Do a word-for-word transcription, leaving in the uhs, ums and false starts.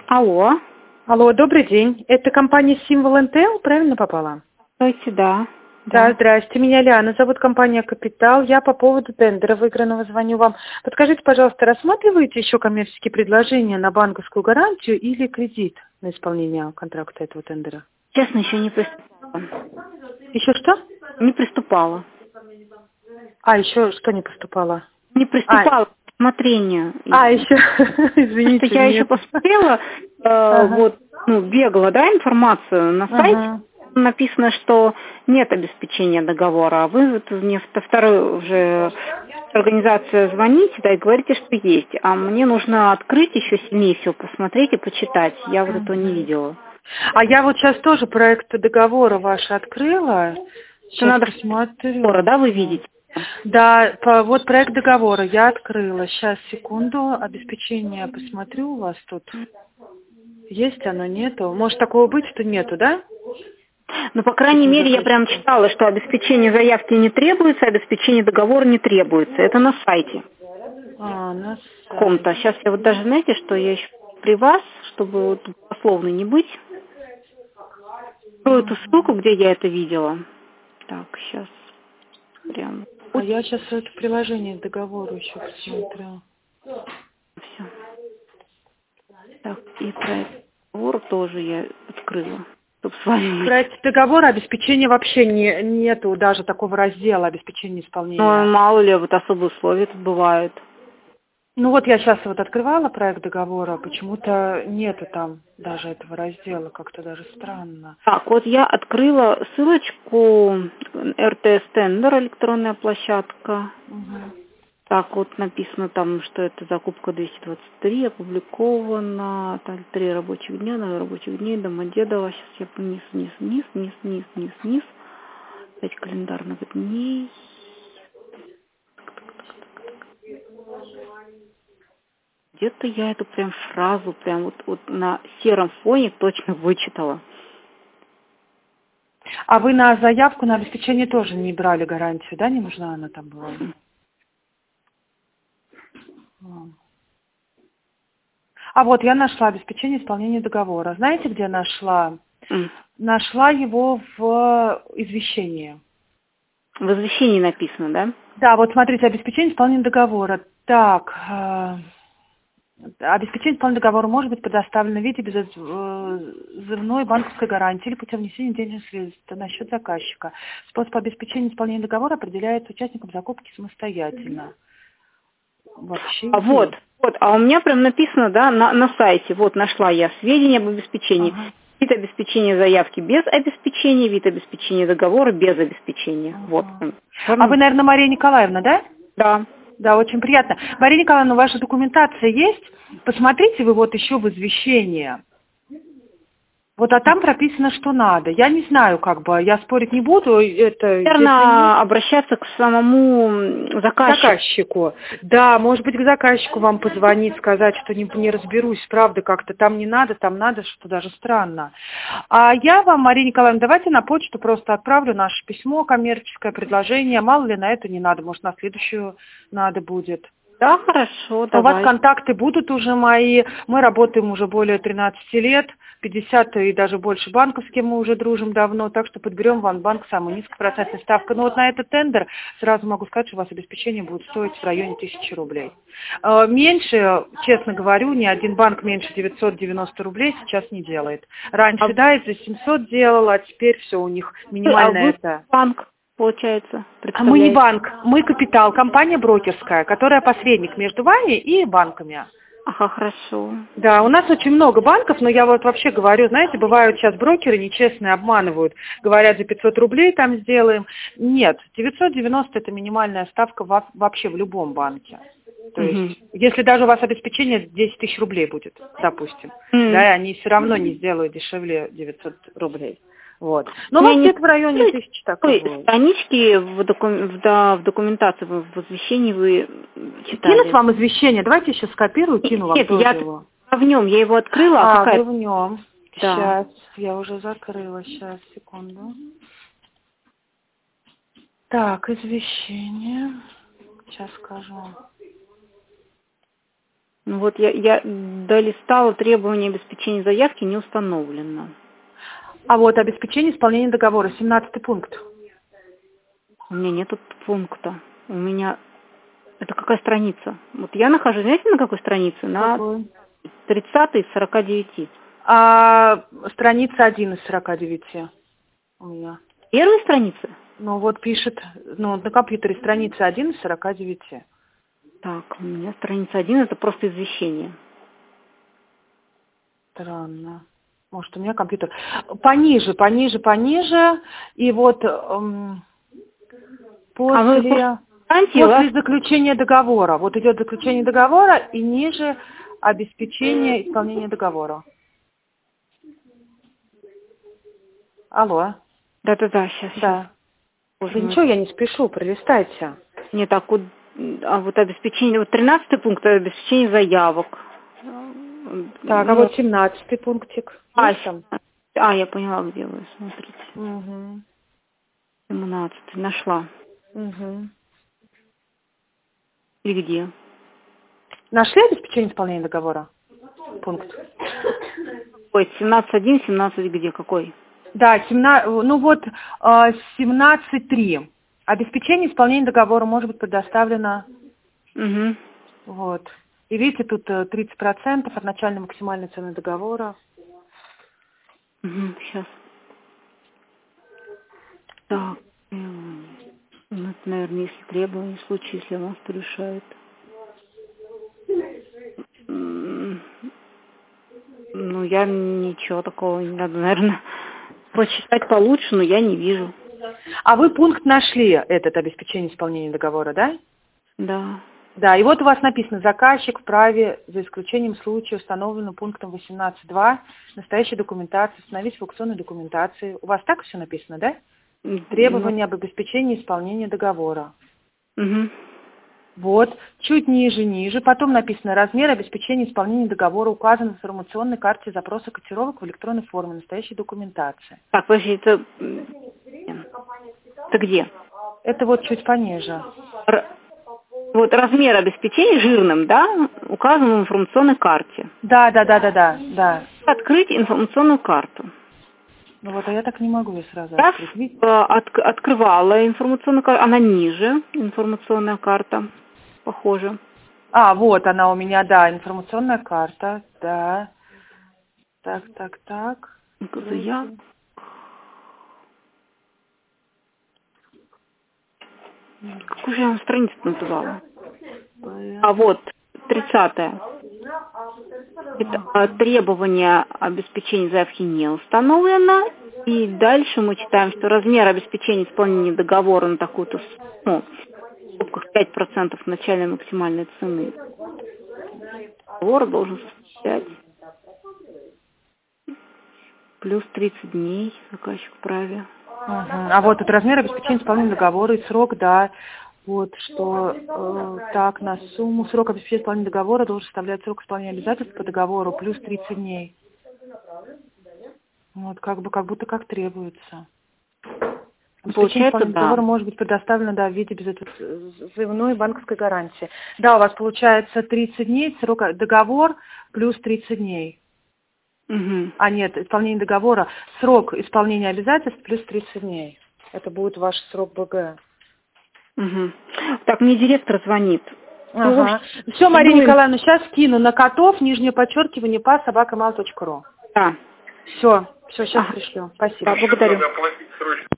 Алло. Алло, добрый день. Это компания Символ эн тэ эл, правильно попала? Здравствуйте, да. Да, здрасте. Меня Лиана зовут, компания «Капитал». Я по поводу тендера выигранного звоню вам. Подскажите, пожалуйста, рассматриваете еще коммерческие предложения на банковскую гарантию или кредит на исполнение контракта этого тендера? Честно, еще не приступала. Еще что? Не приступала. А, еще что не поступало? Не приступала А, к рассмотрению. а еще, извините, Просто я еще нет. посмотрела, э, Ага. вот, ну, бегала, да, информацию на сайте. Ага. Написано, что нет обеспечения договора, а вы вот мне во вторую уже организацию звоните, да, и говорите, что есть. А мне нужно открыть еще сильнее все, посмотреть и почитать. Я вот этого не видела. А я вот сейчас тоже проект договора ваш открыла. Это Сейчас надо посмотрю. скоро, да, вы видите? Да, по- вот проект договора я открыла. Сейчас, секунду, обеспечение посмотрю у вас тут. Есть оно, нету? Может такого быть, что нету, да? Ну, по крайней мере, я прям читала, что обеспечение заявки не требуется, обеспечение договора не требуется. Это на сайте А, на каком-то. сайте. Сейчас я вот даже, знаете, что я еще при вас, чтобы вот дословно не быть, открою эту ссылку, где я это видела. Так, сейчас прям. А я сейчас это приложение к договору еще посмотрю. Все. Так, и проект договора тоже я открыла. Чтоб с вами... Проект договора обеспечения вообще не, нету даже такого раздела обеспечения исполнения. Ну, мало ли, вот особые условия тут бывают. Ну вот я сейчас вот открывала проект договора, почему-то нету там даже этого раздела, как-то даже странно. Так, вот я открыла ссылочку эр тэ эс Tender, электронная площадка. Угу. Так, вот написано там, что это закупка двести двадцать три, опубликована, так, три рабочих дня, ноль рабочих дней, Домодедово. Сейчас я вниз, вниз, вниз, вниз, вниз, вниз, вниз. Пять календарных дней. Где-то я эту прям фразу прям вот, вот на сером фоне точно вычитала. А вы на заявку на обеспечение тоже не брали гарантию, да? Не нужна она там была? А вот я нашла обеспечение исполнения договора. Знаете, где нашла? Mm. Нашла его в извещении. В извещении написано, да? Да, вот смотрите, обеспечение исполнения договора. Так, э, обеспечение исполнения договора может быть предоставлено в виде безотзывной банковской гарантии или путем внесения денежных средств на счет заказчика. Способ обеспечения исполнения договора определяется участником закупки самостоятельно. Вообще А вот, есть. вот, а у меня прям написано, да, на, на сайте, вот нашла я сведения об обеспечении. Ага. Вид обеспечения заявки без обеспечения, вид обеспечения договора без обеспечения. Ага. Вот. А вы, наверное, Мария Николаевна, да? Да. Да, очень приятно. Мария Николаевна, ваша документация есть? Посмотрите вы вот еще в извещение. Вот, а там прописано, что надо. Я не знаю, как бы, я спорить не буду. Это, Наверное, обращаться к самому заказчику. заказчику. Да, может быть, к заказчику вам позвонить, сказать, что не, не разберусь, правда, как-то там не надо, там надо, что даже странно. А я вам, Мария Николаевна, давайте на почту просто отправлю наше письмо, коммерческое предложение. Мало ли на это не надо, может, на следующую надо будет. Да, хорошо, давай. У вас контакты будут уже мои. Мы работаем уже более тринадцати лет, пятьдесят и даже больше банков, с кем мы уже дружим давно, так что подберем вам банк самую низкопроцентную ставку. Но вот на этот тендер сразу могу сказать, что у вас обеспечение будет стоить в районе тысячи рублей. Меньше, честно говорю, ни один банк меньше девятьсот девяносто рублей сейчас не делает. Раньше, а... да, из-за семьсот делал, а теперь все у них минимальное. А вы это. Банк. Получается, Мы не банк, мы капитал, компания брокерская, которая посредник между вами и банками. Ага, хорошо. Да, у нас очень много банков, но я вот вообще говорю, знаете, бывают сейчас брокеры нечестные, обманывают, говорят, за пятьсот рублей там сделаем. Нет, девятьсот девяносто это минимальная ставка вообще в любом банке. То угу. есть, если даже у вас обеспечение десять тысяч рублей будет, допустим, mm. да, они все равно не сделают дешевле девятьсот рублей. Вот. Но у вас где-то в районе тысячи такой. Странички в, доку... в, да, в документации, в извещении вы читали. Кинуть вам извещение, давайте еще скопирую, кину вам Нет, тоже я его. в нем, я его открыла. А, а какая... вы в нем. Да. Сейчас, я уже закрыла, сейчас, секунду. Так, извещение. Сейчас скажу. Ну вот я, я долистала требования обеспечения заявки, не установлено. А вот обеспечение исполнения договора, семнадцатый пункт. У меня нет пункта. У меня... Это какая страница? Вот я нахожусь, знаете, на какой странице? На тридцатой из сорока девяти. А, страница один из сорока девяти у меня. Первая страница? Ну вот пишет, ну на компьютере страница один из сорока девяти. Так, у меня страница один, это просто извещение. Странно. Может, у меня компьютер. Пониже, пониже, пониже. И вот эм, после, а вы, после вас... заключения договора. Вот идет заключение договора и ниже обеспечение исполнения договора. Алло. Да-да-да, сейчас. Да. Боже Да мой. ничего, я не спешу, пролистайте. Нет, так вот, а вот обеспечение, вот тринадцатый пункт, обеспечение заявок. Так, ну, а вот семнадцатый пунктик. А, а, я поняла, где вы смотрите. Угу. семнадцатый, нашла. Угу. И где? Нашли обеспечение исполнения договора? Пункт. Ой, семнадцать один, семнадцать где, какой? Да, семнадцать, ну вот семнадцать три. Обеспечение исполнения договора может быть предоставлено. Угу. Вот. И видите, тут тридцать процентов от начальной максимальной цены договора. Угу, сейчас. Так, ну, это, наверное, если требования, в случае, если вас решает. Ну, я ничего такого не надо, наверное, почитать получше, но я не вижу. А вы пункт нашли, этот обеспечение исполнения договора, да? Да. Да, и вот у вас написано: заказчик вправе, за исключением случая, установленного пунктом восемнадцать два, настоящей документации, установить в аукционной документации. У вас так все написано, да? Требования об обеспечении исполнения договора. Угу. Вот, чуть ниже, ниже. Потом написано: размер обеспечения исполнения договора указан в информационной карте запроса котировок в электронной форме настоящей документации. Так, подожди, это... Это где? Это вот чуть пониже. Р... Вот размер обеспечения жирным, да, указан в информационной карте. Да, да, да, да, да, да. Открыть информационную карту. Ну вот, а я так не могу ее сразу Я открыть. от, открывала информационную карту, она ниже, информационная карта, похоже. А, вот она у меня, да, информационная карта, да. Так, так, так. Я... Какую же я вам страницу называла? А вот, тридцатая. Это требование обеспечения заявки не установлено. И дальше мы читаем, что размер обеспечения исполнения договора на такую-то сумму, в скобках пять процентов начальной максимальной цены, договор должен составлять плюс тридцать дней, заказчик вправе. Угу. А вот тут размер обеспечения исполнения договора и срок, да. Вот что э, так, на сумму срок обеспечения исполнения договора должен составлять срок исполнения обязательств по договору плюс тридцать дней. Вот как бы как будто как требуется. Получается, да. Договор может быть предоставлено, да, в виде безотзывной банковской гарантии. Да, у вас получается тридцать дней, срок договор плюс тридцать дней. Угу. А нет, исполнение договора, срок исполнения обязательств плюс тридцать дней. Это будет ваш срок БГ. Угу. Так, мне директор звонит. Ага. Ну, все, Мария Николаевна, сейчас скину на котов, нижнее подчеркивание, па, собака мал точка ру. Да. Все, все, сейчас а. пришлю. Спасибо. Да, благодарю.